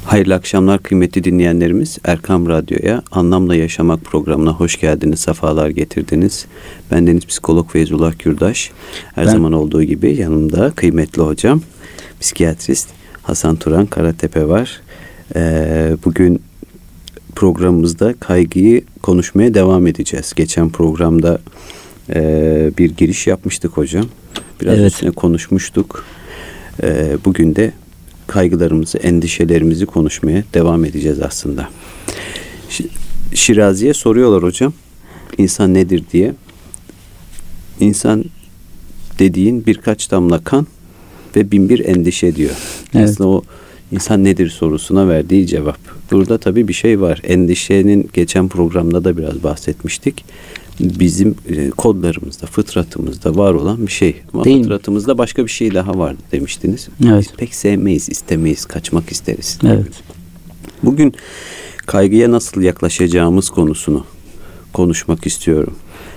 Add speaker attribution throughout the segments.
Speaker 1: Hayırlı akşamlar kıymetli dinleyenlerimiz. Erkam Radyo'ya Anlamla Yaşamak programına hoş geldiniz, sefalar getirdiniz. Bendeniz psikolog Feyzullah Kürdaş. Her zaman olduğu gibi yanımda kıymetli hocam, psikiyatrist Hasan Turan Karatepe var. Bugün programımızda kaygıyı konuşmaya devam edeceğiz. Geçen programda bir giriş yapmıştık hocam. Biraz üstüne konuşmuştuk. Bugün de kaygılarımızı, endişelerimizi konuşmaya devam edeceğiz aslında. Şirazi'ye soruyorlar hocam, insan nedir diye. İnsan dediğin birkaç damla kan ve bin bir endişe diyor. Evet. Aslında o insan nedir sorusuna verdiği cevap. Burada tabii bir şey var. Endişenin geçen programda da biraz bahsetmiştik. Bizim kodlarımızda, fıtratımızda var olan bir şey. Ama değil fıtratımızda mi? Başka bir şey daha var demiştiniz.
Speaker 2: Evet.
Speaker 1: Biz pek sevmeyiz, istemeyiz, kaçmak isteriz.
Speaker 2: Evet.
Speaker 1: Bugün kaygıya nasıl yaklaşacağımız konusunu konuşmak istiyorum.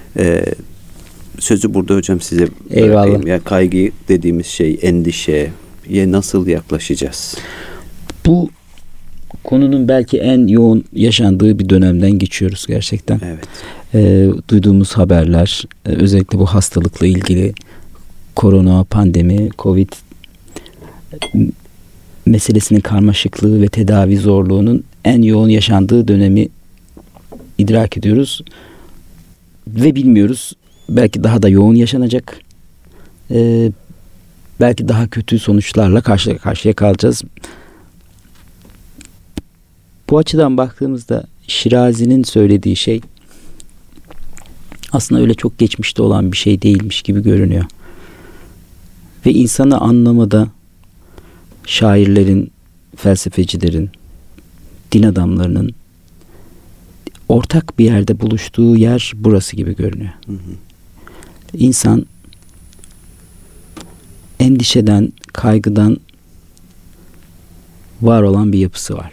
Speaker 1: Sözü burada hocam size bırakayım. Ya kaygı dediğimiz şey, endişeye nasıl yaklaşacağız?
Speaker 2: Bu konunun belki en yoğun yaşandığı bir dönemden geçiyoruz gerçekten.
Speaker 1: Evet.
Speaker 2: Duyduğumuz haberler, özellikle bu hastalıkla ilgili korona, pandemi, Covid meselesinin karmaşıklığı ve tedavi zorluğunun en yoğun yaşandığı dönemi idrak ediyoruz. Ve bilmiyoruz, belki daha da yoğun yaşanacak. Belki daha kötü sonuçlarla karşı karşıya kalacağız. Bu açıdan baktığımızda Şirazi'nin söylediği şey aslında öyle çok geçmişte olan bir şey değilmiş gibi görünüyor. Ve insanı anlamada şairlerin, felsefecilerin, din adamlarının ortak bir yerde buluştuğu yer burası gibi görünüyor. Hı hı. İnsan endişeden, kaygıdan var olan bir yapısı var.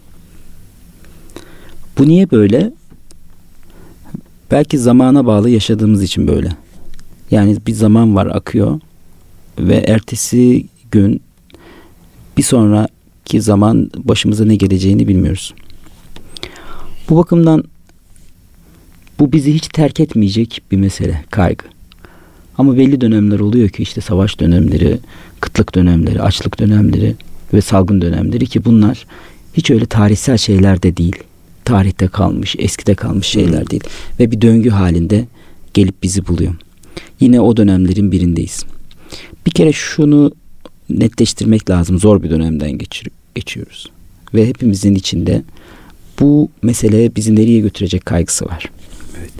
Speaker 2: Bu niye böyle? Belki zamana bağlı yaşadığımız için böyle. Yani bir zaman var, akıyor ve ertesi gün bir sonraki zaman başımıza ne geleceğini bilmiyoruz. Bu bakımdan bu bizi hiç terk etmeyecek bir mesele, kaygı. Ama belli dönemler oluyor ki işte savaş dönemleri, kıtlık dönemleri, açlık dönemleri ve salgın dönemleri ki bunlar hiç öyle tarihsel şeyler de değil. Tarihte kalmış, eskide kalmış şeyler değil. Ve bir döngü halinde gelip bizi buluyor. Yine o dönemlerin birindeyiz. Bir kere şunu netleştirmek lazım. Zor bir dönemden geçiyoruz. Ve hepimizin içinde bu mesele bizi nereye götürecek kaygısı var.
Speaker 1: Evet.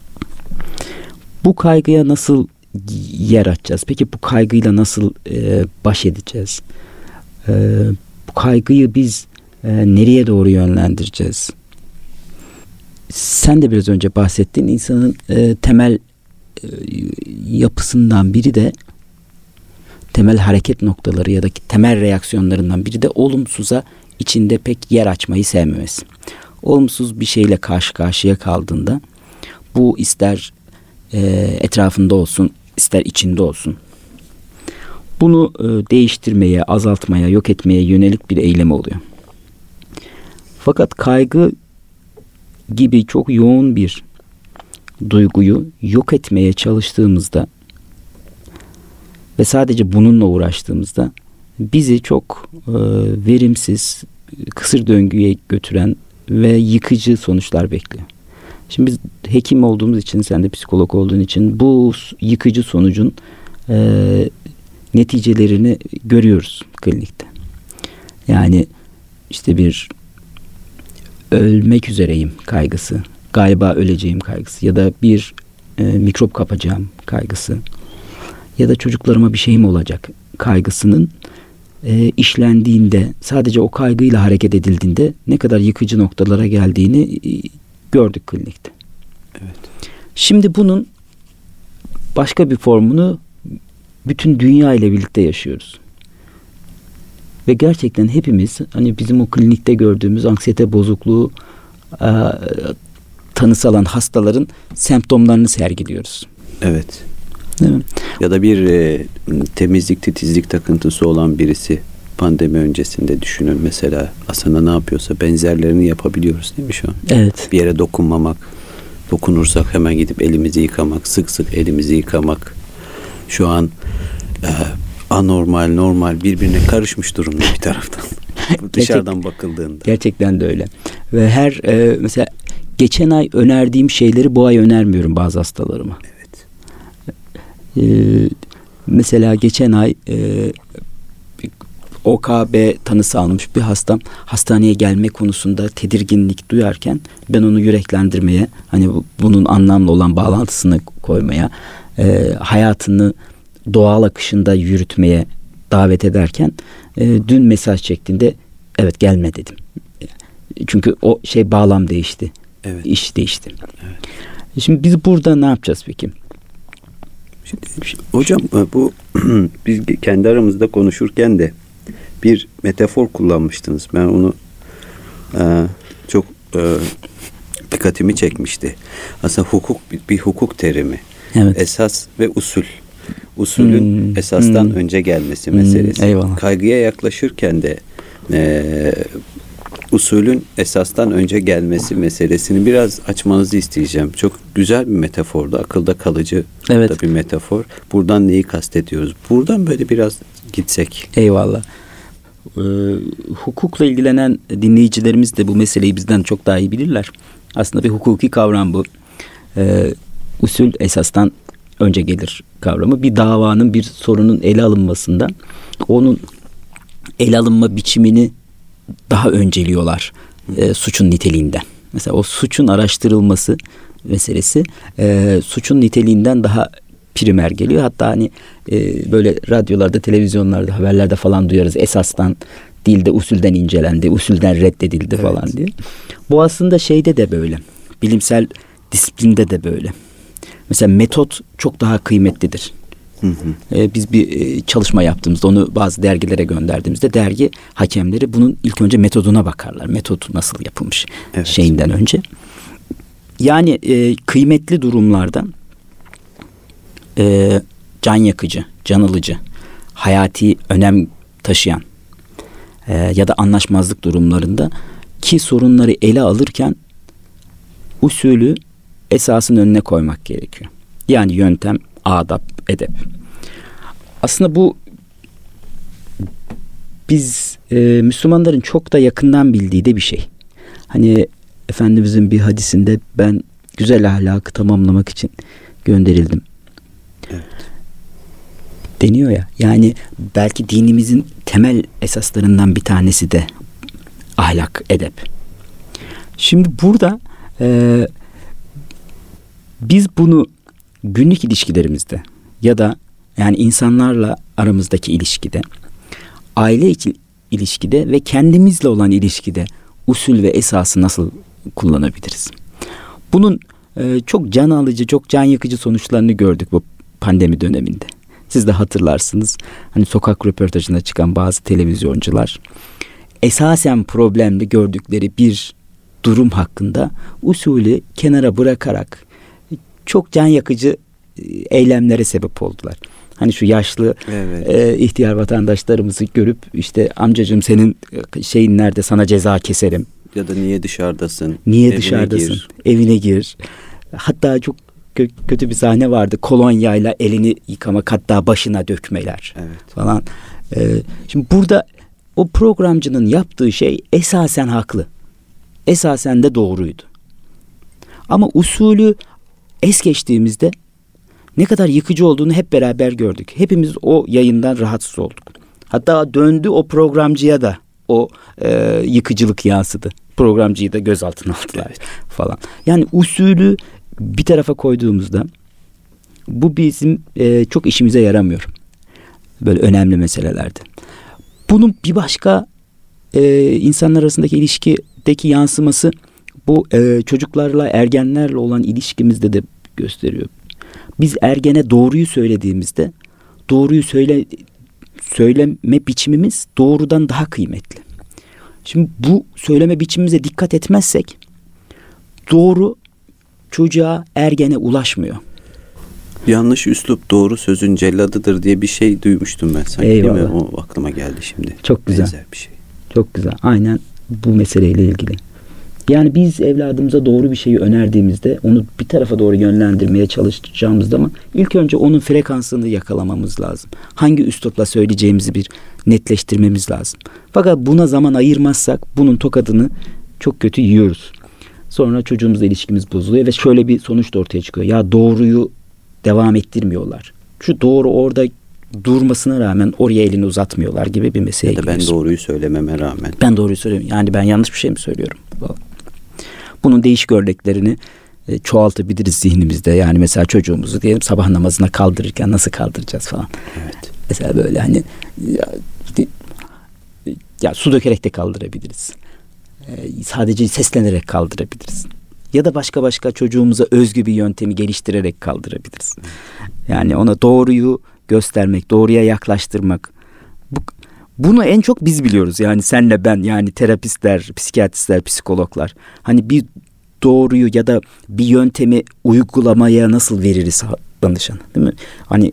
Speaker 2: Bu kaygıya nasıl yer açacağız? Peki bu kaygıyla nasıl baş edeceğiz? Bu kaygıyı biz nereye doğru yönlendireceğiz? Sen de biraz önce bahsettin. İnsanın temel yapısından biri de, temel hareket noktaları ya da temel reaksiyonlarından biri de olumsuza içinde pek yer açmayı sevmemesi. Olumsuz bir şeyle karşı karşıya kaldığında bu ister etrafında olsun, ister içinde olsun, bunu değiştirmeye, azaltmaya, yok etmeye yönelik bir eylem oluyor. Fakat kaygı gibi çok yoğun bir duyguyu yok etmeye çalıştığımızda ve sadece bununla uğraştığımızda bizi çok verimsiz, kısır döngüye götüren ve yıkıcı sonuçlar bekliyor. Şimdi biz hekim olduğumuz için, sen de psikolog olduğun için bu yıkıcı sonucun neticelerini görüyoruz klinikte. Yani işte bir ölmek üzereyim kaygısı, galiba öleceğim kaygısı ya da bir mikrop kapacağım kaygısı ya da çocuklarıma bir şey mi olacak kaygısının işlendiğinde, sadece o kaygıyla hareket edildiğinde ne kadar yıkıcı noktalara geldiğini gördük klinikte.
Speaker 1: Evet.
Speaker 2: Şimdi bunun başka bir formunu bütün dünya ile birlikte yaşıyoruz. Ve gerçekten hepimiz hani bizim o klinikte gördüğümüz anksiyete bozukluğu tanısı alan hastaların semptomlarını sergiliyoruz.
Speaker 1: Evet.
Speaker 2: Değil mi?
Speaker 1: Ya da bir temizlik, titizlik takıntısı olan birisi pandemi öncesinde düşünün mesela Asana ne yapıyorsa benzerlerini yapabiliyoruz değil mi şu an?
Speaker 2: Evet.
Speaker 1: Bir yere dokunmamak, dokunursak hemen gidip elimizi yıkamak, sık sık elimizi yıkamak. Şu an anormal, normal birbirine karışmış durumda bir taraftan. Dışarıdan bakıldığında.
Speaker 2: Gerçekten de öyle. Ve her mesela geçen ay önerdiğim şeyleri bu ay önermiyorum bazı hastalarıma.
Speaker 1: Evet.
Speaker 2: Mesela geçen ay OKB tanısı almış bir hastam hastaneye gelme konusunda tedirginlik duyarken ben onu yüreklendirmeye, hani bunun anlamlı olan bağlantısını koymaya, hayatını doğal akışında yürütmeye davet ederken dün mesaj çektiğinde evet gelme dedim. Çünkü o bağlam değişti.
Speaker 1: Evet.
Speaker 2: İş değişti.
Speaker 1: Evet.
Speaker 2: Şimdi biz burada ne yapacağız peki?
Speaker 1: Şimdi, hocam bu biz kendi aramızda konuşurken de bir metafor kullanmıştınız. Ben onu çok dikkatimi çekmişti. Aslında hukuk bir hukuk terimi.
Speaker 2: Evet.
Speaker 1: Esas ve usul. Usulün esastan önce gelmesi meselesi.
Speaker 2: Eyvallah.
Speaker 1: Kaygıya yaklaşırken de usulün esastan önce gelmesi meselesini biraz açmanızı isteyeceğim. Çok güzel bir metafordu. Akılda kalıcı
Speaker 2: Evet.
Speaker 1: da bir metafor. Buradan neyi kastediyoruz? Buradan böyle biraz gitsek.
Speaker 2: Eyvallah. Hukukla ilgilenen dinleyicilerimiz de bu meseleyi bizden çok daha iyi bilirler. Aslında bir hukuki kavram bu. Usul esastan önce gelir kavramı. Bir davanın, bir sorunun ele alınmasında onun ele alınma biçimini daha önceliyorlar suçun niteliğinden. Mesela o suçun araştırılması meselesi suçun niteliğinden daha primer geliyor. Hatta hani böyle radyolarda, televizyonlarda, haberlerde falan duyarız. Esastan değil de usulden incelendi, usulden reddedildi falan diye. Bu aslında şeyde de böyle. Bilimsel disiplinde de böyle. Mesela metot çok daha kıymetlidir. Biz bir çalışma yaptığımızda onu bazı dergilere gönderdiğimizde dergi hakemleri bunun ilk önce metoduna bakarlar. Metot nasıl yapılmış şeyinden önce. Yani kıymetli durumlarda can yakıcı, can alıcı, hayati önem taşıyan ya da anlaşmazlık durumlarında ki sorunları ele alırken usulü esasın önüne koymak gerekiyor. Yani yöntem, adab, edep. Aslında bu biz Müslümanların çok da yakından bildiği de bir şey. Hani Efendimizin bir hadisinde ben güzel ahlakı tamamlamak için gönderildim.
Speaker 1: Evet.
Speaker 2: Deniyor ya. Yani belki dinimizin temel esaslarından bir tanesi de ahlak, edep. Şimdi burada biz bunu günlük ilişkilerimizde ya da yani insanlarla aramızdaki ilişkide, aile içi ilişkide ve kendimizle olan ilişkide usul ve esası nasıl kullanabiliriz? Bunun çok can alıcı, çok can yakıcı sonuçlarını gördük bu pandemi döneminde. Siz de hatırlarsınız. Hani sokak röportajına çıkan bazı televizyoncular esasen problemli gördükleri bir durum hakkında usulü kenara bırakarak çok can yakıcı eylemlere sebep oldular. Hani şu yaşlı ihtiyar vatandaşlarımızı görüp işte amcacığım senin şeyin nerede, sana ceza keserim.
Speaker 1: Ya da niye dışarıdasın?
Speaker 2: Niye dışarıdasın? Evine gir. Hatta çok kötü bir sahne vardı. Kolonyayla elini yıkamak, hatta başına dökmeler falan. Şimdi burada o programcının yaptığı şey esasen haklı. Esasen de doğruydu. Ama usulü es geçtiğimizde ne kadar yıkıcı olduğunu hep beraber gördük. Hepimiz o yayından rahatsız olduk. Hatta döndü o programcıya da o yıkıcılık yansıdı. Programcıyı da gözaltına aldılar falan. Yani usulü bir tarafa koyduğumuzda bu bizim çok işimize yaramıyor. Böyle önemli meselelerde. Bunun bir başka insanlar arasındaki ilişkideki yansıması bu çocuklarla, ergenlerle olan ilişkimizde de gösteriyor. Biz ergene doğruyu söylediğimizde doğruyu söyleme biçimimiz doğrudan daha kıymetli. Şimdi bu söyleme biçimimize dikkat etmezsek doğru çocuğa, ergene ulaşmıyor.
Speaker 1: Yanlış üslup doğru sözün celladıdır diye bir şey duymuştum ben sanki.
Speaker 2: Eyvallah.
Speaker 1: Değil mi? O aklıma geldi şimdi.
Speaker 2: Çok güzel.
Speaker 1: Benzer bir şey.
Speaker 2: Çok güzel. Aynen bu meseleyle ilgili. Yani biz evladımıza doğru bir şeyi önerdiğimizde onu bir tarafa doğru yönlendirmeye çalışacağımız zaman ilk önce onun frekansını yakalamamız lazım. Hangi üslupla söyleyeceğimizi bir netleştirmemiz lazım. Fakat buna zaman ayırmazsak bunun tokadını çok kötü yiyoruz. Sonra çocuğumuzla ilişkimiz bozuluyor ve şöyle bir sonuç da ortaya çıkıyor. Ya doğruyu devam ettirmiyorlar. Şu doğru orada durmasına rağmen oraya elini uzatmıyorlar gibi bir meseleye
Speaker 1: Ya da ben
Speaker 2: giriyorsun.
Speaker 1: doğruyu söylememe rağmen.
Speaker 2: Ben doğruyu söylüyorum. Yani ben yanlış bir şey mi söylüyorum? Bunun değişik örneklerini çoğaltabiliriz zihnimizde. Yani mesela çocuğumuzu diyelim sabah namazına kaldırırken nasıl kaldıracağız falan.
Speaker 1: Evet.
Speaker 2: Mesela böyle hani ya su dökerek de kaldırabiliriz. Sadece seslenerek kaldırabiliriz. Ya da başka çocuğumuza özgü bir yöntemi geliştirerek kaldırabiliriz. Yani ona doğruyu göstermek, doğruya yaklaştırmak. Bunu en çok biz biliyoruz. Yani senle ben, yani terapistler, psikiyatristler, psikologlar. Hani bir doğruyu ya da bir yöntemi uygulamaya nasıl veririz danışana, değil mi? Hani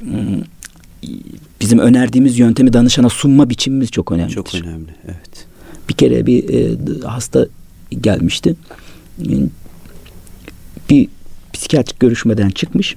Speaker 2: bizim önerdiğimiz yöntemi danışana sunma biçimimiz çok önemli.
Speaker 1: Çok önemli, evet.
Speaker 2: Bir kere bir hasta gelmişti. Bir psikiyatrik görüşmeden çıkmış.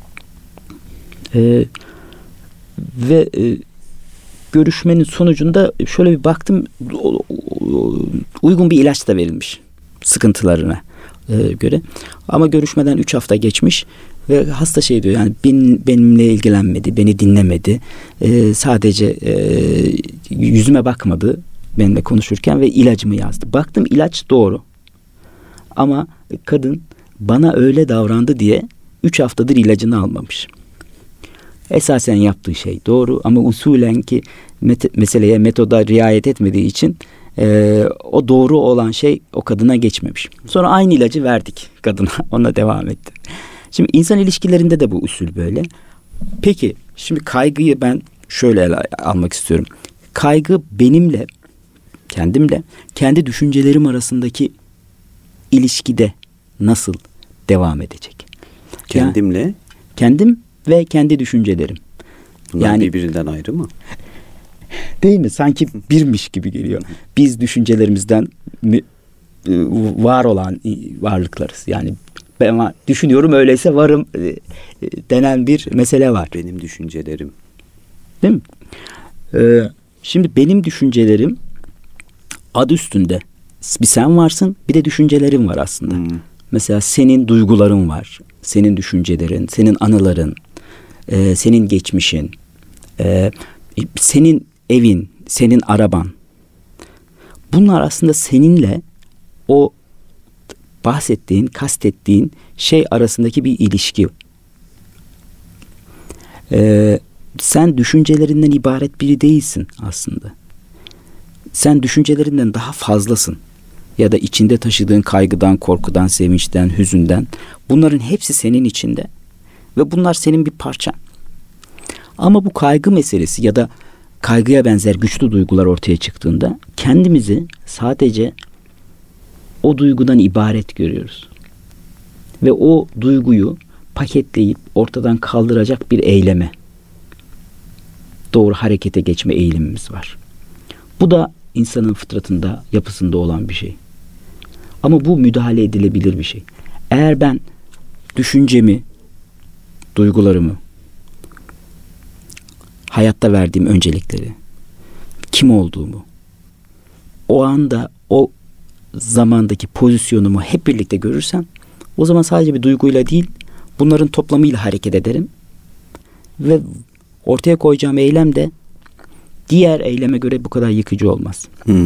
Speaker 2: Ve görüşmenin sonucunda şöyle bir baktım, uygun bir ilaç da verilmiş sıkıntılarına göre. Ama görüşmeden 3 hafta geçmiş ve hasta şey diyor, yani benimle ilgilenmedi, beni dinlemedi. Sadece yüzüme bakmadı benimle konuşurken ve ilacımı yazdı. Baktım ilaç doğru. Ama kadın bana öyle davrandı diye 3 haftadır ilacını almamış. Esasen yaptığı şey doğru ama usulen ki meseleye, metoda riayet etmediği için o doğru olan şey o kadına geçmemiş. Sonra aynı ilacı verdik kadına. Ona devam etti. Şimdi insan ilişkilerinde de bu usul böyle. Peki şimdi kaygıyı ben şöyle ele almak istiyorum. Kaygı benimle, kendimle, kendi düşüncelerim arasındaki ilişkide nasıl devam edecek?
Speaker 1: Kendimle?
Speaker 2: Yani, kendim ve kendi düşüncelerim.
Speaker 1: Bunlar
Speaker 2: yani
Speaker 1: birbirinden ayrı mı?
Speaker 2: Değil mi? Sanki birmiş gibi geliyor. Biz düşüncelerimizden var olan varlıklarız. Yani ben düşünüyorum, öyleyse varım denen bir mesele var.
Speaker 1: Benim düşüncelerim.
Speaker 2: Değil mi? Şimdi benim düşüncelerim adı üstünde. Bir sen varsın, bir de düşüncelerin var aslında. Mesela senin duyguların var. Senin düşüncelerin, senin anıların, senin geçmişin, senin evin, senin araban. Bunlar aslında seninle o bahsettiğin, kastettiğin şey arasındaki bir ilişki. Sen düşüncelerinden ibaret biri değilsin aslında. Sen düşüncelerinden daha fazlasın. Ya da içinde taşıdığın kaygıdan, korkudan, sevinçten, hüzünden. Bunların hepsi senin içinde. Ve bunlar senin bir parçan. Ama bu kaygı meselesi ya da kaygıya benzer güçlü duygular ortaya çıktığında kendimizi sadece o duygudan ibaret görüyoruz. Ve o duyguyu paketleyip ortadan kaldıracak bir eyleme, doğru harekete geçme eğilimimiz var. Bu da insanın fıtratında, yapısında olan bir şey. Ama bu müdahale edilebilir bir şey. Eğer ben düşüncemi, duygularımı, hayatta verdiğim öncelikleri, kim olduğumu, o anda, o zamandaki pozisyonumu hep birlikte görürsem, o zaman sadece bir duyguyla değil, bunların toplamıyla hareket ederim. Ve ortaya koyacağım eylem de diğer eyleme göre bu kadar yıkıcı olmaz.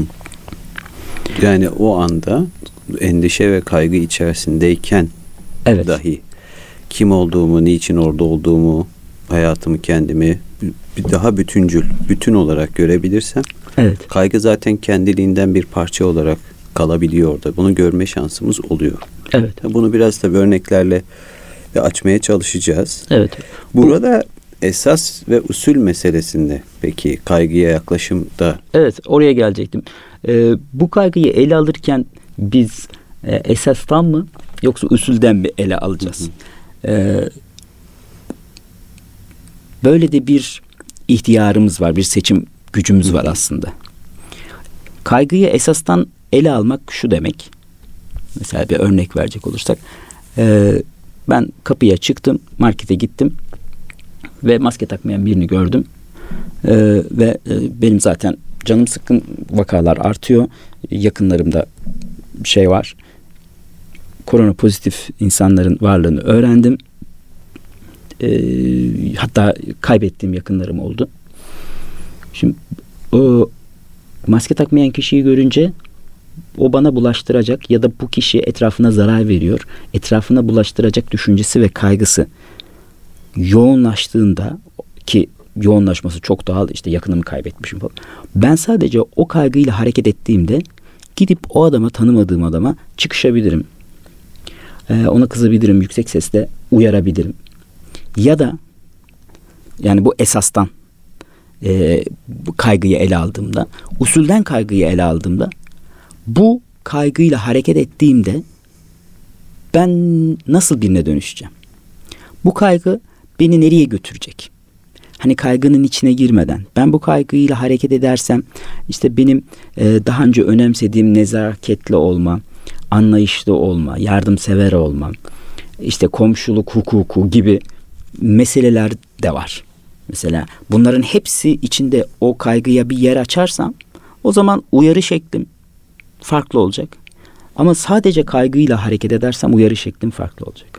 Speaker 1: Yani o anda endişe ve kaygı içerisindeyken
Speaker 2: evet,
Speaker 1: dahi kim olduğumu, niçin orada olduğumu, hayatımı, kendimi bir daha bütüncül, bütün olarak görebilirsem,
Speaker 2: evet,
Speaker 1: kaygı zaten kendiliğinden bir parça olarak kalabiliyor orada. Bunu görme şansımız oluyor.
Speaker 2: evet.
Speaker 1: Bunu biraz da örneklerle açmaya çalışacağız.
Speaker 2: Evet.
Speaker 1: Burada esas ve usul meselesinde peki kaygıya yaklaşımda.
Speaker 2: Evet, oraya gelecektim. Bu kaygıyı ele alırken biz esastan mı yoksa usulden mi ele alacağız? Böyle de bir ihtiyarımız var, bir seçim gücümüz var aslında. Kaygıyı esastan ele almak şu demek. Mesela bir örnek verecek olursak, ben kapıya çıktım, markete gittim ve maske takmayan birini gördüm. Ve benim zaten canım sıkkın, vakalar artıyor. Yakınlarımda şey var. Korona pozitif insanların varlığını öğrendim. Hatta kaybettiğim yakınlarım oldu. Şimdi o maske takmayan kişiyi görünce o bana bulaştıracak ya da bu kişi etrafına zarar veriyor, etrafına bulaştıracak düşüncesi ve kaygısı yoğunlaştığında, ki yoğunlaşması çok doğal, işte yakınımı kaybetmişim falan. Ben sadece o kaygıyla hareket ettiğimde gidip o adama, tanımadığım adama çıkışabilirim. Ona kızabilirim, yüksek sesle uyarabilirim. Ya da yani bu esastan bu kaygıyı ele aldığımda, usulden kaygıyı ele aldığımda, bu kaygıyla hareket ettiğimde ben nasıl birine dönüşeceğim? Bu kaygı beni nereye götürecek? Hani kaygının içine girmeden ben bu kaygıyla hareket edersem işte benim daha önce önemsediğim nezaketli olma, anlayışlı olma, yardımsever olma, işte komşuluk hukuku gibi meseleler de var. Mesela bunların hepsi içinde o kaygıya bir yer açarsam o zaman uyarı şeklim farklı olacak. Ama sadece kaygıyla hareket edersem uyarı şeklim farklı olacak.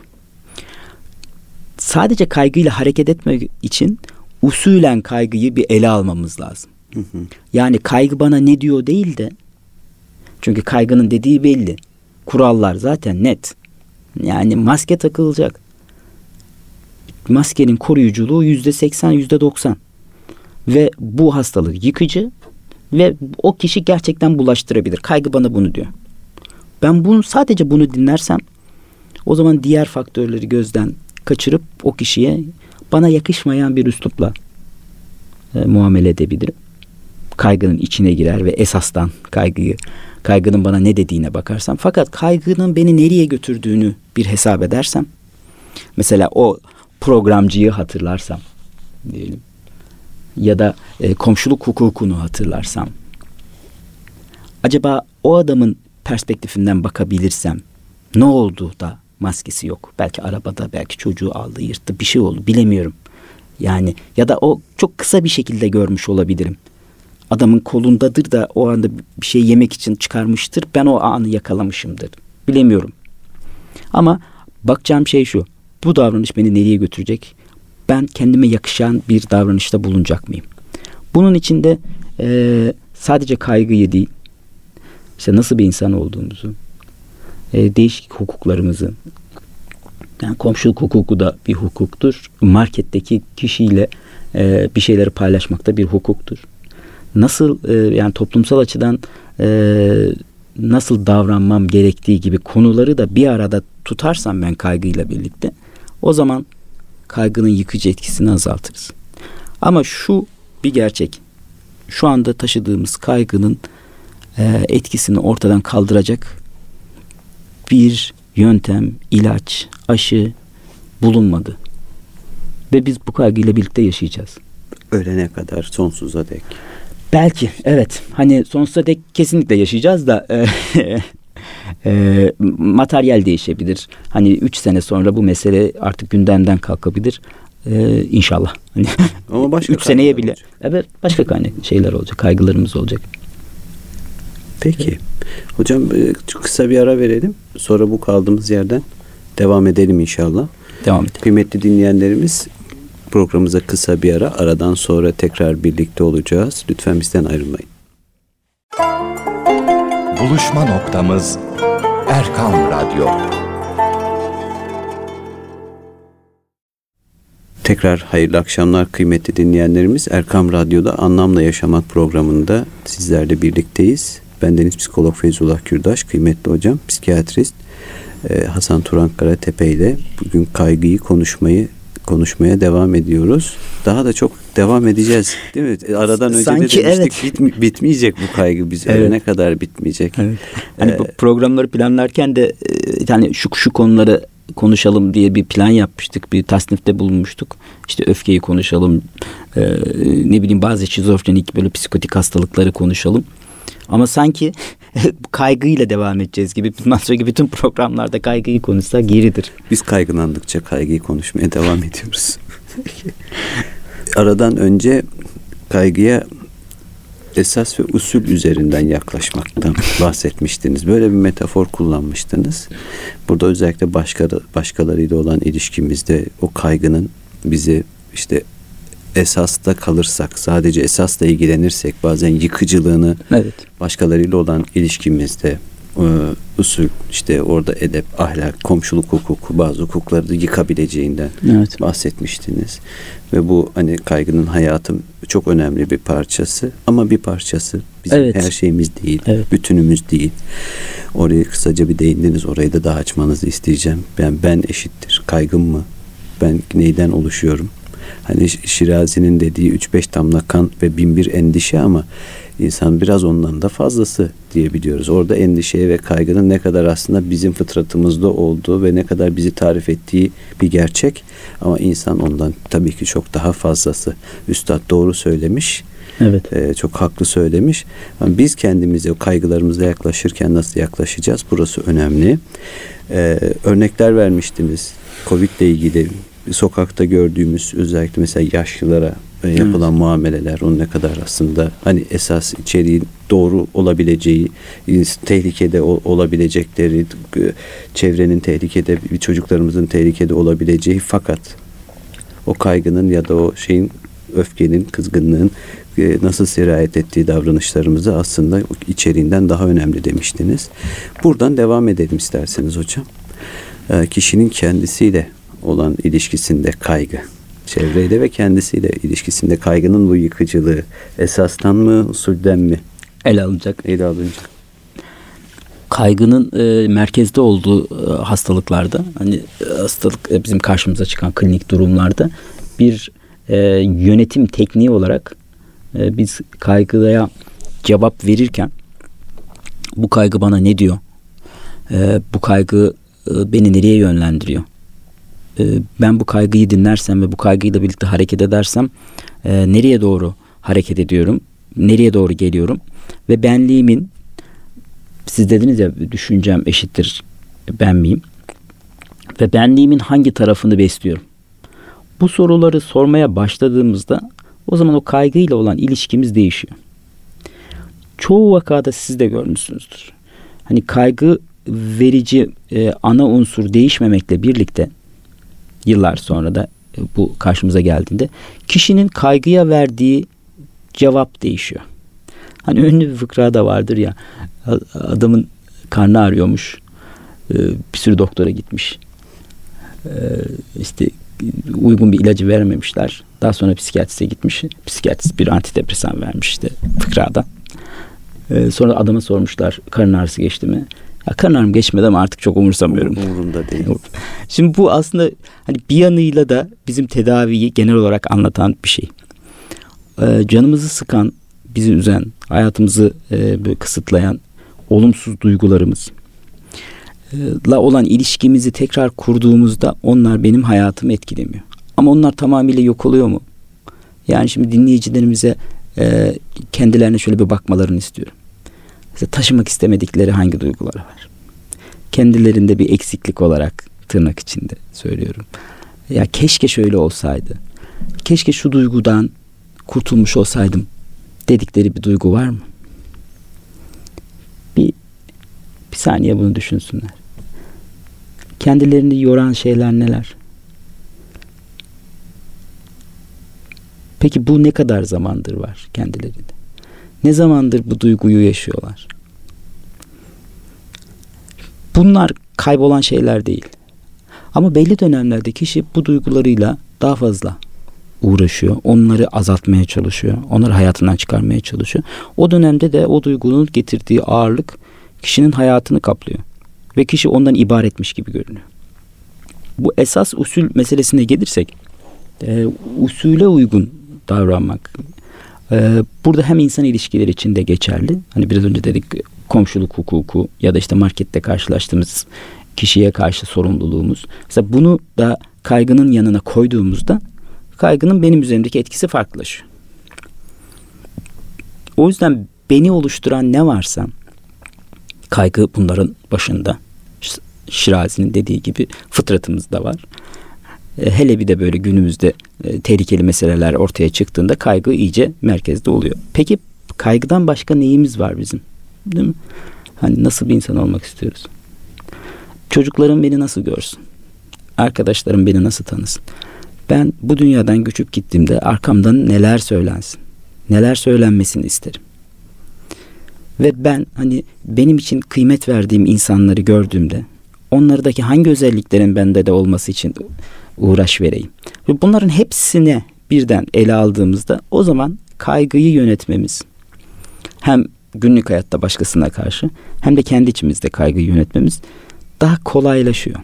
Speaker 2: Sadece kaygıyla hareket etmek için usulen kaygıyı bir ele almamız lazım. Yani kaygı bana ne diyor değil de, çünkü kaygının dediği belli. Kurallar zaten net. Yani maske takılacak. Maskenin koruyuculuğu %80, %90. Ve bu hastalık yıkıcı ve o kişi gerçekten bulaştırabilir. Kaygı bana bunu diyor. Ben sadece bunu dinlersem o zaman diğer faktörleri gözden kaçırıp o kişiye bana yakışmayan bir üslupla muamele edebilirim. Kaygının içine girer ve esastan kaygının bana ne dediğine bakarsam, fakat kaygının beni nereye götürdüğünü bir hesap edersem, mesela o programcıyı hatırlarsam diyelim ya da komşuluk hukukunu hatırlarsam, acaba o adamın perspektifinden bakabilirsem ne oldu da maskesi yok? Belki arabada, belki çocuğu aldı, yırttı, bir şey oldu, bilemiyorum. Yani ya da o çok kısa bir şekilde görmüş olabilirim. Adamın kolundadır da o anda bir şey yemek için çıkarmıştır. Ben o anı yakalamışımdır. Bilemiyorum. Ama bakacağım şey şu. Bu davranış beni nereye götürecek? Ben kendime yakışan bir davranışta bulunacak mıyım? Bunun için de sadece kaygıyı değil, işte nasıl bir insan olduğumuzu, değişik hukuklarımızı, yani komşuluk hukuku da bir hukuktur. Marketteki kişiyle bir şeyleri paylaşmak da bir hukuktur. Nasıl yani toplumsal açıdan nasıl davranmam gerektiği gibi konuları da bir arada tutarsam ben kaygıyla birlikte, o zaman kaygının yıkıcı etkisini azaltırız. Ama şu bir gerçek. Şu anda taşıdığımız kaygının etkisini ortadan kaldıracak bir yöntem, ilaç, aşı bulunmadı. Ve biz bu kaygıyla birlikte yaşayacağız.
Speaker 1: Ölene kadar, sonsuza dek.
Speaker 2: Belki, evet. Hani sonsuza dek kesinlikle yaşayacağız da materyal değişebilir. Hani 3 sene sonra bu mesele artık gündemden kalkabilir. İnşallah. Hani
Speaker 1: ama başka
Speaker 2: 3 seneye bile. Olacak. Evet, başka şeyler olacak, kaygılarımız olacak.
Speaker 1: Peki. Hocam kısa bir ara verelim. Sonra bu kaldığımız yerden devam edelim inşallah.
Speaker 2: Devam edelim.
Speaker 1: Kıymetli dinleyenlerimiz, programımıza kısa bir ara. Aradan sonra tekrar birlikte olacağız. Lütfen bizden ayrılmayın.
Speaker 3: Buluşma noktamız Erkam Radyo.
Speaker 1: Tekrar hayırlı akşamlar kıymetli dinleyenlerimiz. Erkam Radyo'da Anlamla Yaşamak programında sizlerle birlikteyiz. Bendeniz psikolog Feyzullah Kürdaş, kıymetli hocam, psikiyatrist Hasan Turan Karatepe ile bugün kaygıyı konuşmaya devam ediyoruz. Daha da çok devam edeceğiz, değil mi? Aradan önce
Speaker 2: sanki
Speaker 1: de demiştik, evet. Bitmeyecek bu kaygı, biz
Speaker 2: evet.
Speaker 1: ölene kadar bitmeyecek.
Speaker 2: Evet. Hani bu programları planlarken de yani şu konuları konuşalım diye bir plan yapmıştık. Bir tasnifte bulunmuştuk. İşte öfkeyi konuşalım. Ne bileyim bazı şizofrenik böyle psikotik hastalıkları konuşalım. Ama sanki kaygıyla devam edeceğiz gibi. Bundan sonraki bütün programlarda kaygıyı konuşsak geridir.
Speaker 1: Biz kaygılandıkça kaygıyı konuşmaya devam ediyoruz. Aradan önce kaygıya esas ve usul üzerinden yaklaşmaktan bahsetmiştiniz. Böyle bir metafor kullanmıştınız. Burada özellikle başkalarıyla olan ilişkimizde o kaygının bizi işte esasta kalırsak, sadece esasla ilgilenirsek bazen yıkıcılığını,
Speaker 2: evet,
Speaker 1: başkalarıyla olan ilişkimizde usul, işte orada edep, ahlak, komşuluk hukuku, bazı hukukları da yıkabileceğinden
Speaker 2: evet,
Speaker 1: bahsetmiştiniz. Ve bu hani kaygının hayatın çok önemli bir parçası ama bir parçası. Bizim
Speaker 2: evet,
Speaker 1: her şeyimiz değil,
Speaker 2: evet,
Speaker 1: bütünümüz değil. Oraya kısaca bir değindiniz. Orayı da daha açmanızı isteyeceğim. Ben eşittir kaygım mı? Ben neyden oluşuyorum? Hani Şirazi'nin dediği 3-5 damla kan ve 1001 endişe ama insan biraz ondan da fazlası diyebiliyoruz. Orada endişeye ve kaygının ne kadar aslında bizim fıtratımızda olduğu ve ne kadar bizi tarif ettiği bir gerçek. Ama insan ondan tabii ki çok daha fazlası. Üstad doğru söylemiş.
Speaker 2: evet.
Speaker 1: Çok haklı söylemiş. Ama biz kendimize o kaygılarımıza yaklaşırken nasıl yaklaşacağız? Burası önemli. Örnekler vermiştiniz. Covid ile ilgili sokakta gördüğümüz özellikle mesela yaşlılara yapılan muameleler, onun ne kadar aslında hani esas içeriğin doğru olabileceği, tehlikede olabilecekleri, çevrenin tehlikede, çocuklarımızın tehlikede olabileceği, fakat o kaygının ya da o şeyin, öfkenin, kızgınlığın nasıl sirayet ettiği davranışlarımızı aslında içeriğinden daha önemli demiştiniz. Buradan devam edelim isterseniz hocam. Kişinin kendisiyle olan ilişkisinde kaygı, çevreyle ve kendisiyle ilişkisinde kaygının bu yıkıcılığı esastan mı, usulden mi
Speaker 2: Ele alınacak. Kaygının merkezde olduğu hastalıklarda, hani hastalık bizim karşımıza çıkan klinik durumlarda bir yönetim tekniği olarak biz kaygıya cevap verirken bu kaygı bana ne diyor? Bu kaygı beni nereye yönlendiriyor? Ben bu kaygıyı dinlersem ve bu kaygıyla birlikte hareket edersem nereye doğru hareket ediyorum? Nereye doğru geliyorum? Ve benliğimin, siz dediniz ya, düşüncem eşittir ben miyim? Ve benliğimin hangi tarafını besliyorum? Bu soruları sormaya başladığımızda o zaman o kaygıyla olan ilişkimiz değişiyor. Çoğu vakada siz de görmüşsünüzdür. Hani kaygı verici ana unsur değişmemekle birlikte yıllar sonra da bu karşımıza geldiğinde kişinin kaygıya verdiği cevap değişiyor. Hani ünlü bir fıkra da vardır ya, adamın karnı ağrıyormuş, bir sürü doktora gitmiş, işte uygun bir ilacı vermemişler, daha sonra psikiyatriste gitmiş, psikiyatrist bir antidepresan vermiş işte fıkrada. Sonra adama sormuşlar, karın ağrısı geçti mi? Ya karın ağrım geçmedi ama artık çok umursamıyorum.
Speaker 1: Umurunda değil.
Speaker 2: Şimdi bu aslında hani bir yanıyla da bizim tedaviyi genel olarak anlatan bir şey. Canımızı sıkan, bizi üzen, hayatımızı böyle kısıtlayan olumsuz duygularımızla olan ilişkimizi tekrar kurduğumuzda onlar benim hayatımı etkilemiyor. Ama onlar tamamıyla yok oluyor mu? Yani şimdi dinleyicilerimize kendilerine şöyle bir bakmalarını istiyorum. Mesela taşımak istemedikleri hangi duygular var? Kendilerinde bir eksiklik olarak, tırnak içinde söylüyorum, ya keşke şöyle olsaydı, keşke şu duygudan kurtulmuş olsaydım dedikleri bir duygu var mı? Bir saniye bunu düşünsünler. Kendilerini yoran şeyler neler? Peki bu ne kadar zamandır var kendilerinde? Ne zamandır bu duyguyu yaşıyorlar? Bunlar kaybolan şeyler değil. Ama belli dönemlerde kişi bu duygularıyla daha fazla uğraşıyor. Onları azaltmaya çalışıyor. Onları hayatından çıkarmaya çalışıyor. O dönemde de o duygunun getirdiği ağırlık kişinin hayatını kaplıyor. Ve kişi ondan ibaretmiş gibi görünüyor. Bu esas usul meselesine gelirsek, usule uygun davranmak burada hem insan ilişkileri için de geçerli. Hani biraz önce dedik, komşuluk hukuku ya da işte markette karşılaştığımız kişiye karşı sorumluluğumuz. Mesela bunu da kaygının yanına koyduğumuzda kaygının benim üzerimdeki etkisi farklılaşıyor. O yüzden beni oluşturan ne varsa kaygı bunların başında. Şirazi'nin dediği gibi fıtratımızda var. Hele bir de böyle günümüzde tehlikeli meseleler ortaya çıktığında kaygı iyice merkezde oluyor. Peki kaygıdan başka neyimiz var bizim? Değil mi? Hani nasıl bir insan olmak istiyoruz? Çocuklarım beni nasıl görsün? Arkadaşlarım beni nasıl tanısın? Ben bu dünyadan göçüp gittiğimde arkamdan neler söylensin? Neler söylenmesini isterim? Ve ben hani benim için kıymet verdiğim insanları gördüğümde onlardaki hangi özelliklerin bende de olması için uğraş vereyim. Ve bunların hepsine birden ele aldığımızda o zaman kaygıyı yönetmemiz hem günlük hayatta başkasına karşı hem de kendi içimizde kaygıyı yönetmemiz daha kolaylaşıyor.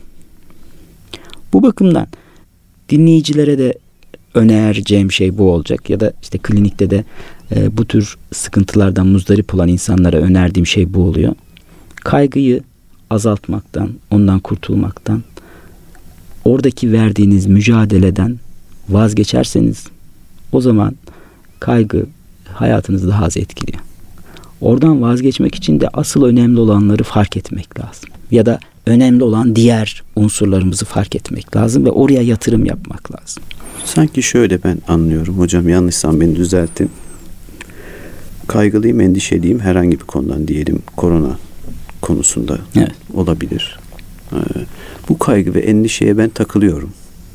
Speaker 2: Bu bakımdan dinleyicilere de önereceğim şey bu olacak ya da işte klinikte de bu tür sıkıntılardan muzdarip olan insanlara önerdiğim şey bu oluyor. Kaygıyı azaltmaktan, ondan kurtulmaktan, oradaki verdiğiniz mücadeleden vazgeçerseniz o zaman kaygı hayatınızı daha az etkiliyor. Oradan vazgeçmek için de asıl önemli olanları fark etmek lazım. Ya da önemli olan diğer unsurlarımızı fark etmek lazım ve oraya yatırım yapmak lazım.
Speaker 1: Sanki şöyle ben anlıyorum. Hocam yanlışsam beni düzeltin. Kaygılıyım, endişeliyim herhangi bir konudan, diyelim korona konusunda olabilir. Bu kaygı ve endişeye ben takılıyorum.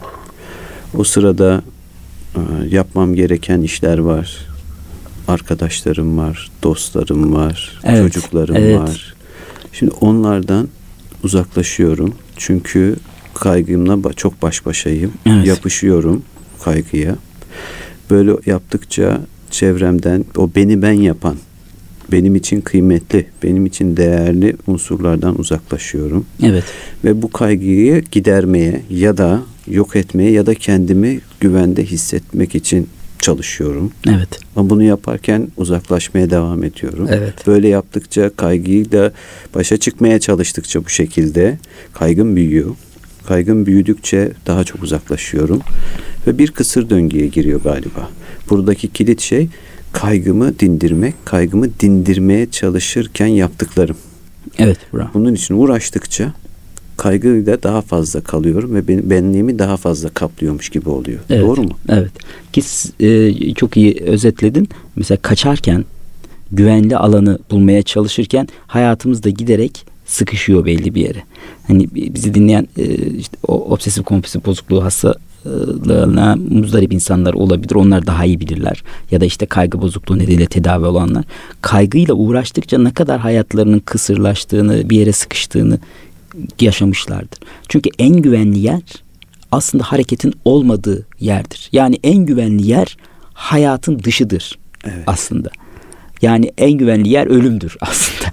Speaker 1: O sırada yapmam gereken işler var. Arkadaşlarım var, dostlarım var, çocuklarım var. Şimdi onlardan uzaklaşıyorum. Çünkü kaygımla çok baş başayım. Yapışıyorum kaygıya. Böyle yaptıkça çevremden o beni ben yapan, benim için kıymetli, benim için değerli unsurlardan uzaklaşıyorum.
Speaker 2: Evet.
Speaker 1: Ve bu kaygıyı gidermeye ya da yok etmeye ya da kendimi güvende hissetmek için çalışıyorum.
Speaker 2: Evet.
Speaker 1: Ama bunu yaparken uzaklaşmaya devam ediyorum.
Speaker 2: Evet.
Speaker 1: Böyle yaptıkça, kaygıyla başa çıkmaya çalıştıkça bu şekilde kaygım büyüyor. Kaygım büyüdükçe daha çok uzaklaşıyorum. Ve bir kısır döngüye giriyor galiba. Buradaki kilit şey kaygımı dindirmek, kaygımı dindirmeye çalışırken yaptıklarım.
Speaker 2: Evet, bravo.
Speaker 1: Bunun için uğraştıkça kaygıyla daha fazla kalıyorum ve benliğimi daha fazla kaplıyormuş gibi oluyor.
Speaker 2: Evet,
Speaker 1: doğru mu?
Speaker 2: Evet. Ki çok iyi özetledin. Mesela kaçarken, güvenli alanı bulmaya çalışırken hayatımızda giderek sıkışıyor belli bir yere. Hani bizi dinleyen işte o obsesif kompulsif bozukluğu hastalığına muzdarip insanlar olabilir. Onlar daha iyi bilirler. Ya da işte kaygı bozukluğu nedeniyle tedavi olanlar. Kaygıyla uğraştıkça ne kadar hayatlarının kısırlaştığını, bir yere sıkıştığını yaşamışlardır. Çünkü en güvenli yer aslında hareketin olmadığı yerdir. Yani en güvenli yer hayatın dışıdır aslında. Yani en güvenli yer ölümdür aslında.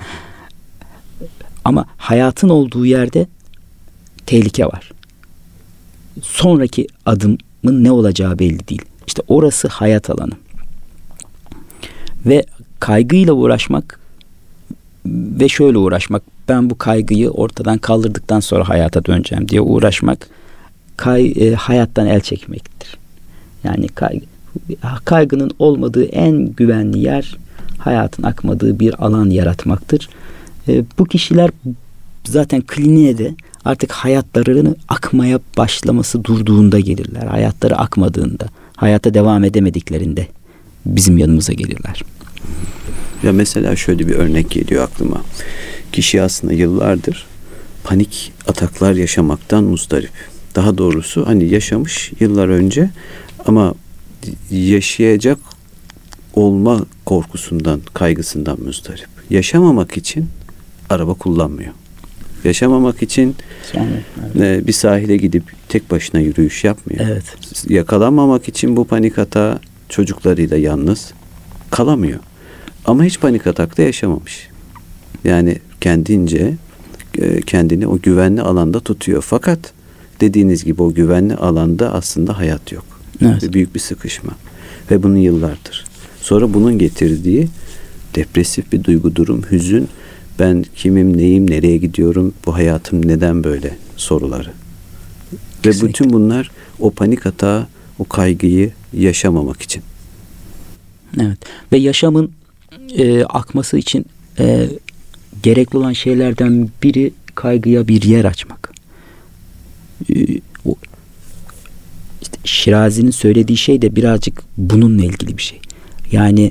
Speaker 2: Ama hayatın olduğu yerde tehlike var. Sonraki adımın ne olacağı belli değil. İşte orası hayat alanı. Ve kaygıyla uğraşmak ve şöyle uğraşmak, ben bu kaygıyı ortadan kaldırdıktan sonra hayata döneceğim diye uğraşmak hayattan el çekmektir. Yani kaygının olmadığı en güvenli yer hayatın akmadığı bir alan yaratmaktır. Bu kişiler zaten kliniğe de artık hayatlarını akmaya başlaması durduğunda gelirler. Hayatları akmadığında, hayata devam edemediklerinde bizim yanımıza gelirler.
Speaker 1: Ya mesela şöyle bir örnek geliyor aklıma. Kişi aslında yıllardır panik ataklar yaşamaktan muzdarip. Daha doğrusu hani yaşamış yıllar önce ama yaşayacak olma korkusundan, kaygısından muzdarip. Yaşamamak için araba kullanmıyor. Yaşamamak için bir sahile gidip tek başına yürüyüş yapmıyor.
Speaker 2: Evet.
Speaker 1: Yakalanmamak için bu panik atağı çocuklarıyla yalnız kalamıyor. Ama hiç panik atakta yaşamamış. Yani kendince kendini o güvenli alanda tutuyor. Fakat dediğiniz gibi o güvenli alanda aslında hayat yok.
Speaker 2: Evet.
Speaker 1: Ve büyük bir sıkışma. Ve bunun yıllardır. Sonra bunun getirdiği depresif bir duygu durum, hüzün Ben kimim, neyim, nereye gidiyorum, bu hayatım neden böyle soruları.
Speaker 2: Kesinlikle.
Speaker 1: Ve bütün bunlar o panik atağı, o kaygıyı yaşamamak için.
Speaker 2: Evet. Ve yaşamın akması için gerekli olan şeylerden biri kaygıya bir yer açmak. İşte Şirazi'nin söylediği şey de birazcık bununla ilgili bir şey. Yani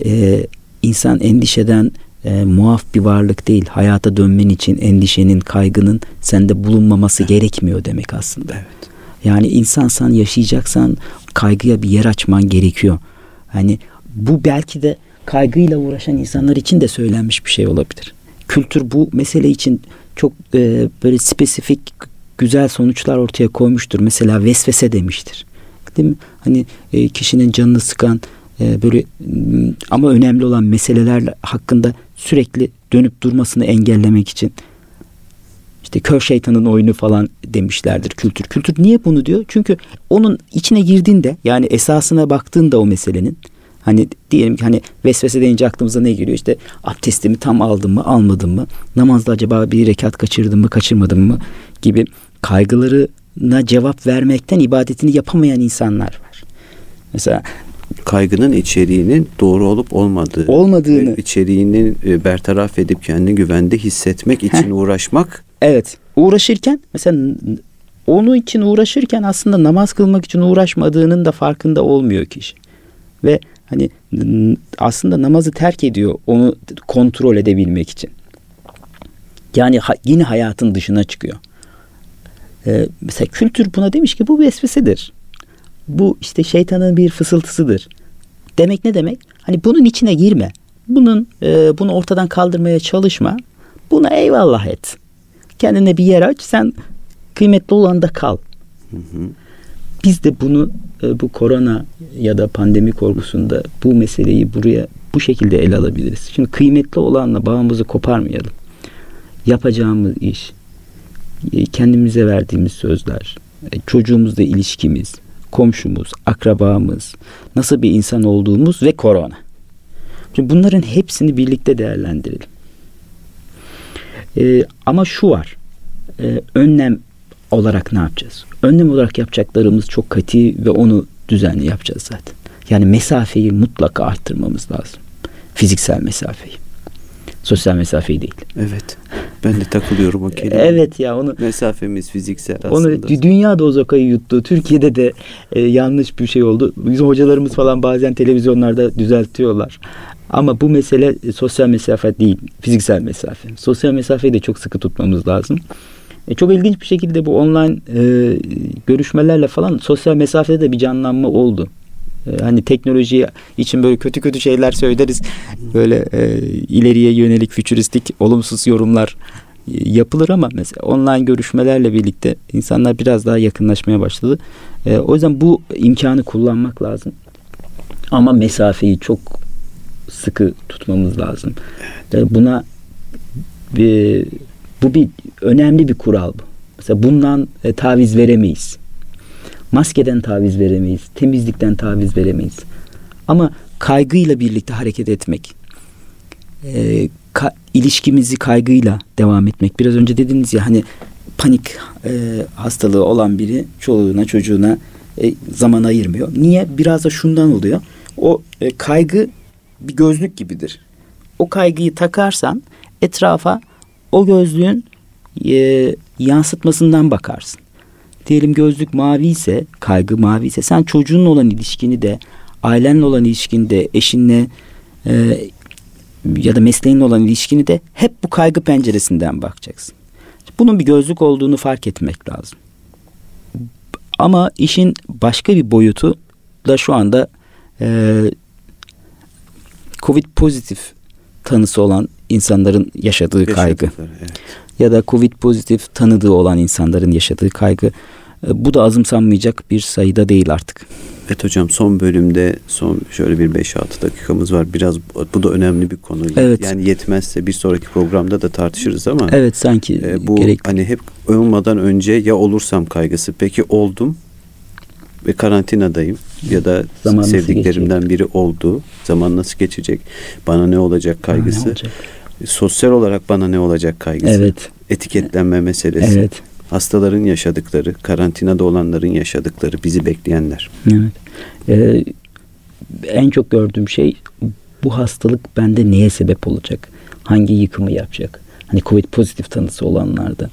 Speaker 2: insan endişeden muaf bir varlık değil. Hayata dönmen için endişenin, kaygının sende bulunmaması gerekmiyor demek aslında.
Speaker 1: Evet.
Speaker 2: Yani insansan, yaşayacaksan kaygıya bir yer açman gerekiyor. Hani bu belki de kaygıyla uğraşan insanlar için de söylenmiş bir şey olabilir. Kültür bu mesele için çok böyle spesifik güzel sonuçlar ortaya koymuştur. Mesela vesvese demiştir. Değil mi? Hani kişinin canını sıkan böyle ama önemli olan meseleler hakkında sürekli dönüp durmasını engellemek için işte kör şeytanın oyunu falan demişlerdir kültür. Kültür niye bunu diyor? Çünkü onun içine girdiğinde, yani esasına baktığında o meselenin, hani diyelim ki hani vesvese deyince aklımıza ne geliyor? İşte abdestimi tam aldım mı, almadım mı? Namazda acaba bir rekat kaçırdım mı, kaçırmadım mı? Gibi kaygılarına cevap vermekten ibadetini yapamayan insanlar var. Mesela
Speaker 1: Kaygının içeriğinin doğru olup olmadığını, içeriğini bertaraf edip kendini güvende hissetmek için uğraşmak.
Speaker 2: Evet. Uğraşırken mesela onun için uğraşırken aslında namaz kılmak için uğraşmadığının da farkında olmuyor kişi. Ve hani aslında namazı terk ediyor onu kontrol edebilmek için. Yani yine hayatın dışına çıkıyor. Mesela kültür buna demiş ki bu vesvesedir. Bu işte şeytanın bir fısıltısıdır. Demek ne demek? Hani bunun içine girme. Bunu ortadan kaldırmaya çalışma. Buna eyvallah et. Kendine bir yer aç. Sen kıymetli olanda kal.
Speaker 1: Hı hı.
Speaker 2: Biz de bunu bu korona ya da pandemi korkusunda bu meseleyi bu şekilde ele alabiliriz. Şimdi kıymetli olanla bağımızı koparmayalım. Yapacağımız iş, kendimize verdiğimiz sözler, çocuğumuzla ilişkimiz, komşumuz, akrabamız, nasıl bir insan olduğumuz ve korona. Şimdi bunların hepsini birlikte değerlendirelim. Ama şu var. Önlem olarak ne yapacağız? Önlem olarak yapacaklarımız çok katı ve onu düzenli yapacağız zaten. Yani mesafeyi mutlaka arttırmamız lazım. Fiziksel mesafeyi. Sosyal mesafeyi değil.
Speaker 1: Evet. Ben de takılıyorum o kelime.
Speaker 2: Evet ya onu.
Speaker 1: Mesafemiz fiziksel aslında.
Speaker 2: Onu dünya da o zokayı yuttu. Türkiye'de de yanlış bir şey oldu. Bizim hocalarımız falan bazen televizyonlarda düzeltiyorlar. Ama bu mesele sosyal mesafe değil, fiziksel mesafe. Sosyal mesafeyi de çok sıkı tutmamız lazım. Çok ilginç bir şekilde bu online görüşmelerle falan sosyal mesafede de bir canlanma oldu. Hani teknoloji için böyle kötü şeyler söyleriz. Böyle ileriye yönelik fütüristik olumsuz yorumlar yapılır ama mesela online görüşmelerle birlikte insanlar biraz daha yakınlaşmaya başladı. O yüzden bu imkanı kullanmak lazım. Ama mesafeyi çok sıkı tutmamız lazım. Buna bu bir önemli bir kural bu. Mesela bundan taviz veremeyiz. Maskeden taviz veremeyiz. Temizlikten taviz veremeyiz. Ama kaygıyla birlikte hareket etmek, ilişkimizi kaygıyla devam etmek. Biraz önce dediniz ya hani panik hastalığı olan biri çoluğuna çocuğuna zaman ayırmıyor. Niye? Biraz da şundan oluyor. O kaygı bir gözlük gibidir. O kaygıyı takarsan etrafa o gözlüğün yansıtmasından bakarsın. Diyelim gözlük mavi ise, kaygı mavi ise sen çocuğunla olan ilişkini de, ailenle olan ilişkini de, eşinle ya da mesleğinle olan ilişkini de hep bu kaygı penceresinden bakacaksın. Bunun bir gözlük olduğunu fark etmek lazım. Ama işin başka bir boyutu da şu anda Covid pozitif tanısı olan insanların yaşadığı kaygı. Evet. Ya da Covid pozitif tanıdığı olan insanların yaşadığı kaygı. Bu da azımsanmayacak bir sayıda değil artık.
Speaker 1: Evet hocam, son bölümde şöyle bir 5-6 dakikamız var. Biraz bu da önemli bir konu.
Speaker 2: Evet.
Speaker 1: Yani yetmezse bir sonraki programda da tartışırız ama.
Speaker 2: Evet sanki
Speaker 1: bu
Speaker 2: gerekli.
Speaker 1: Hani hep olmadan önce ya olursam kaygısı. Peki oldum ve karantinadayım ya da sevdiklerimden biri oldu. Zaman nasıl geçecek? Bana ne olacak kaygısı.
Speaker 2: Ne olacak?
Speaker 1: Sosyal olarak bana ne olacak kaygısı.
Speaker 2: Evet.
Speaker 1: Etiketlenme meselesi.
Speaker 2: Evet.
Speaker 1: Hastaların yaşadıkları, karantinada olanların yaşadıkları, bizi bekleyenler.
Speaker 2: Evet. En çok gördüğüm şey, bu hastalık bende neye sebep olacak? Hangi yıkımı yapacak? Hani Covid pozitif tanısı olanlarda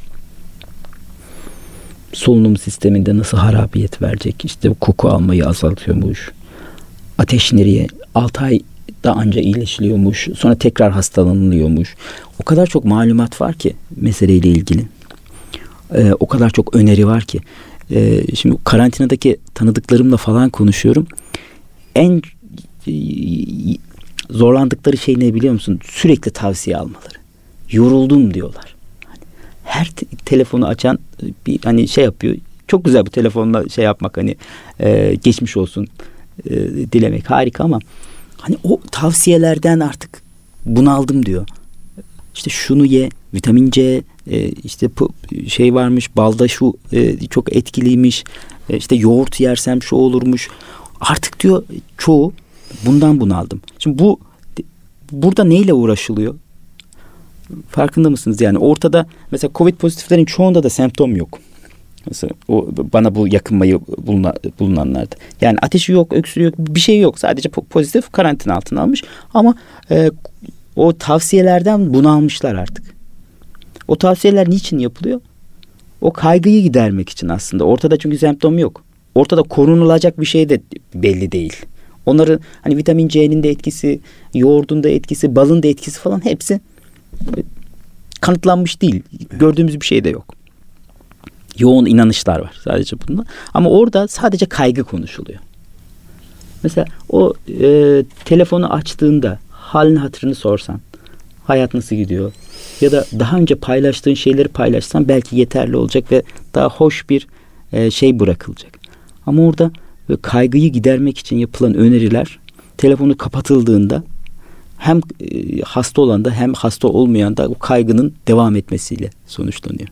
Speaker 2: solunum sisteminde nasıl harabiyet verecek? İşte koku almayı azaltıyormuş. Ateş nereye? 6 ayda anca iyileşiliyormuş. Sonra tekrar hastalanılıyormuş. O kadar çok malumat var ki meseleyle ilgili. O kadar çok öneri var ki. Şimdi karantinadaki tanıdıklarımla falan konuşuyorum. En zorlandıkları şey ne biliyor musun? Sürekli tavsiye almaları. Yoruldum diyorlar. Her telefonu açan bir hani şey yapıyor. Çok güzel bu telefonla şey yapmak, hani geçmiş olsun dilemek harika, ama hani o tavsiyelerden artık bunaldım diyor. İşte şunu ye, vitamin C, işte şey varmış, balda şu çok etkiliymiş, işte yoğurt yersem şu olurmuş. Artık diyor çoğu bundan bunaldım. Şimdi burada neyle uğraşılıyor? Farkında mısınız? Yani ortada mesela Covid pozitiflerin çoğunda da semptom yok. Mesela bana bu yakınmayı bulunanlarda. Yani ateşi yok, öksürüğü yok, bir şey yok. Sadece pozitif, karantina altına almış. Ama o tavsiyelerden bunalmışlar artık. O tavsiyeler niçin yapılıyor? O kaygıyı gidermek için aslında. Ortada çünkü semptom yok. Ortada korunulacak bir şey de belli değil. Onların hani vitamin C'nin de etkisi, yoğurdun da etkisi, balın da etkisi falan hepsi kanıtlanmış değil. Gördüğümüz bir şey de yok. Yoğun inanışlar var sadece bunda. Ama orada sadece kaygı konuşuluyor. Mesela o telefonu açtığında halini hatırını sorsan, hayat nasıl gidiyor? Ya da daha önce paylaştığın şeyleri paylaşsan belki yeterli olacak ve daha hoş bir şey bırakılacak. Ama orada kaygıyı gidermek için yapılan öneriler telefonu kapatıldığında hem hasta olan da hem hasta olmayan da o kaygının devam etmesiyle sonuçlanıyor.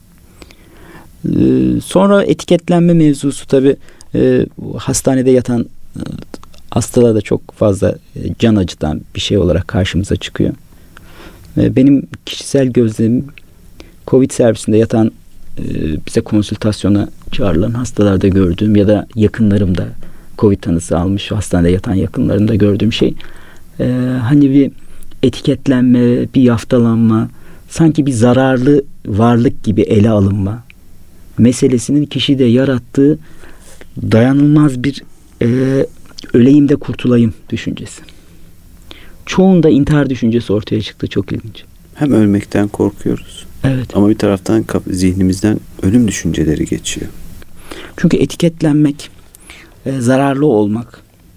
Speaker 2: Sonra etiketlenme mevzusu tabii hastanede yatan hastalara da çok fazla can acıtan bir şey olarak karşımıza çıkıyor. Benim kişisel gözlemim, Covid servisinde yatan, bize konsültasyona çağrılan hastalarda gördüğüm ya da yakınlarımda Covid tanısı almış hastanede yatan yakınlarımda gördüğüm şey, hani bir etiketlenme, bir yaftalanma, sanki bir zararlı varlık gibi ele alınma meselesinin kişide yarattığı dayanılmaz bir öleyim de kurtulayım düşüncesi. Çoğunda intihar düşüncesi ortaya çıktı. Çok ilginç.
Speaker 1: Hem ölmekten korkuyoruz.
Speaker 2: Evet.
Speaker 1: Ama bir taraftan zihnimizden ölüm düşünceleri geçiyor.
Speaker 2: Çünkü etiketlenmek, zararlı olmak,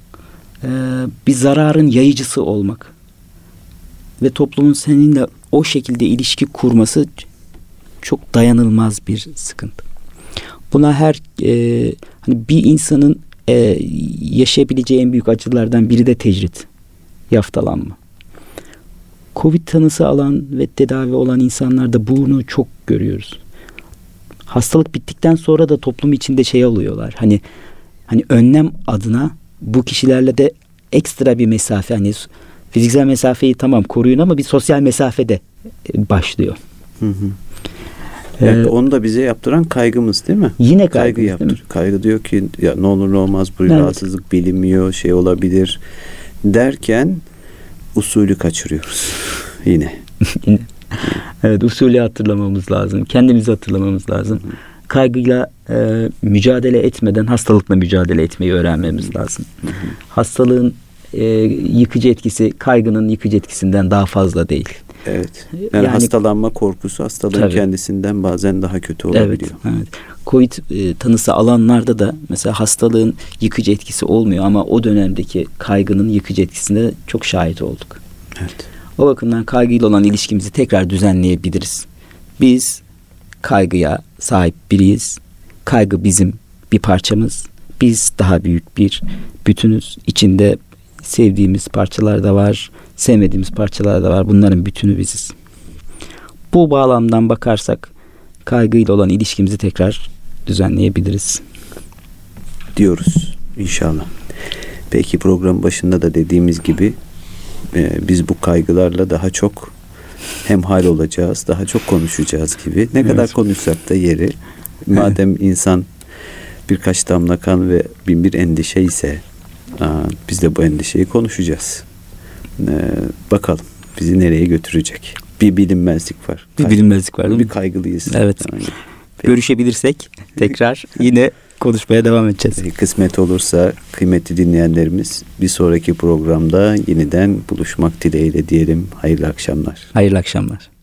Speaker 2: bir zararın yayıcısı olmak ve toplumun seninle o şekilde ilişki kurması çok dayanılmaz bir sıkıntı. Buna hani bir insanın yaşayabileceği en büyük acılardan biri de tecrit, yaftalanma. Covid tanısı alan ve tedavi olan insanlarda bunu çok görüyoruz. Hastalık bittikten sonra da toplum içinde şey alıyorlar. Hani önlem adına bu kişilerle de ekstra bir mesafe, hani fiziksel mesafeyi tamam koruyun ama bir sosyal mesafe de başlıyor.
Speaker 1: Hı hı. Yani onu da bize yaptıran kaygımız değil mi?
Speaker 2: Yine
Speaker 1: kaygı yaptır. Kaygı diyor ki ya ne olur ne olmaz bu rahatsızlık bilinmiyor, şey olabilir derken usulü kaçırıyoruz yine.
Speaker 2: Evet, usulü hatırlamamız lazım. Kendimizi hatırlamamız lazım. Hı-hı. Kaygıyla mücadele etmeden hastalıkla mücadele etmeyi öğrenmemiz lazım. Hı-hı. Hastalığın yıkıcı etkisi kaygının yıkıcı etkisinden daha fazla değil.
Speaker 1: Evet. Yani hastalanma korkusu hastalığın tabii kendisinden bazen daha kötü olabiliyor.
Speaker 2: Evet. Covid tanısı alanlarda da mesela hastalığın yıkıcı etkisi olmuyor ama o dönemdeki kaygının yıkıcı etkisine çok şahit olduk.
Speaker 1: Evet.
Speaker 2: O bakımdan kaygıyla olan ilişkimizi tekrar düzenleyebiliriz. Biz kaygıya sahip biriyiz. Kaygı bizim bir parçamız. Biz daha büyük bir bütünüz. İçinde sevdiğimiz parçalar da var, sevmediğimiz parçalar da var. Bunların bütünü biziz. Bu bağlamdan bakarsak kaygıyla olan ilişkimizi tekrar düzenleyebiliriz
Speaker 1: diyoruz inşallah. Peki program başında da dediğimiz gibi biz bu kaygılarla daha çok hemhal olacağız. Daha çok konuşacağız gibi. Ne kadar konuşsak da yeri. Madem insan birkaç damla kan ve bin bir endişe ise biz de bu endişeyi konuşacağız. Bakalım bizi nereye götürecek. Bir bilinmezlik var.
Speaker 2: Bir bilinmezlik var değil mi?
Speaker 1: Bir kaygılıyız.
Speaker 2: Evet.
Speaker 1: Peki.
Speaker 2: Görüşebilirsek tekrar yine konuşmaya devam edeceğiz.
Speaker 1: Kısmet olursa kıymetli dinleyenlerimiz bir sonraki programda yeniden buluşmak dileğiyle diyelim. Hayırlı akşamlar.
Speaker 2: Hayırlı akşamlar.